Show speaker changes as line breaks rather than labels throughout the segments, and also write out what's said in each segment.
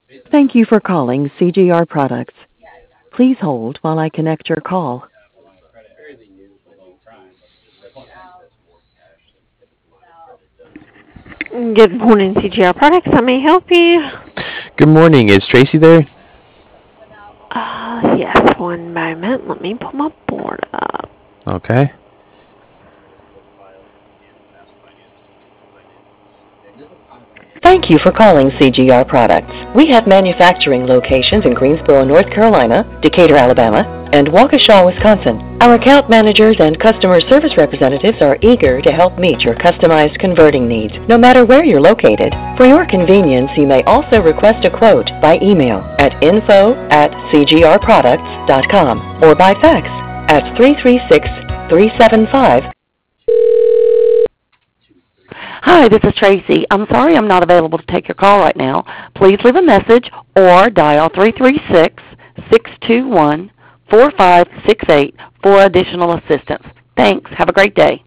Thank you for calling CGR Products. Please hold while I connect your call.
Good morning, CGR Products. How may I help you?
Good morning. Is Tracy there?
Yes, one moment. Let me pull my board up.
Okay.
Thank you for calling CGR Products. We have manufacturing locations in Greensboro, North Carolina, Decatur, Alabama, and Waukesha, Wisconsin. Our account managers and customer service representatives are eager to help meet your customized converting needs, no matter where you're located. For your convenience, you may also request a quote by email at info@cgrproducts.com or by fax at 336-375. Hi, this is Tracy. I'm sorry I'm not available to take your call right now. Please leave a message or dial 336-621-4568 for additional assistance. Thanks. Have a great day.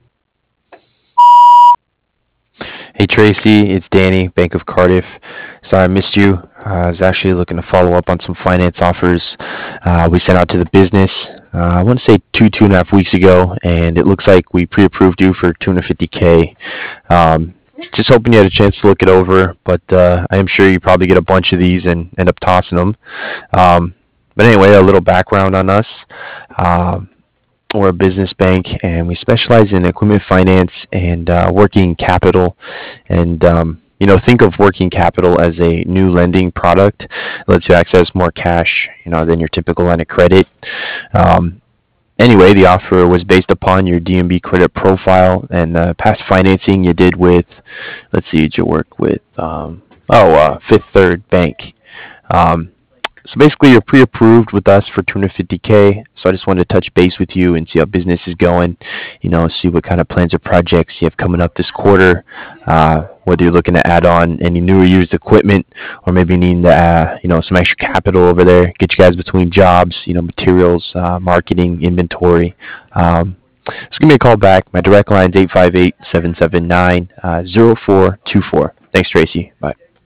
Hey Tracy, it's Danny, Bank of Cardiff. Sorry I missed you. I was actually looking to follow up on some finance offers we sent out to the business. I want to say two and a half weeks ago, and it looks like we pre-approved you for 250K. Just hoping you had a chance to look it over, but I am sure you probably get a bunch of these and end up tossing them. But anyway, a little background on us. We're a business bank, and we specialize in equipment finance and working capital. And think of working capital as a new lending product. It lets you access more cash, than your typical line of credit. Um, Anyway, the offer was based upon your DMB credit profile and past financing you did with, let's see, did you work with, Fifth Third Bank. Um, so basically, you're pre-approved with us for 250K. So I just wanted to touch base with you and see how business is going. See what kind of plans or projects you have coming up this quarter. Whether you're looking to add on any new or used equipment, or maybe needing to, some extra capital over there. Get you guys between jobs, materials, marketing, inventory. So give me a call back. My direct line is 858-779-0424. Thanks, Tracy. Bye.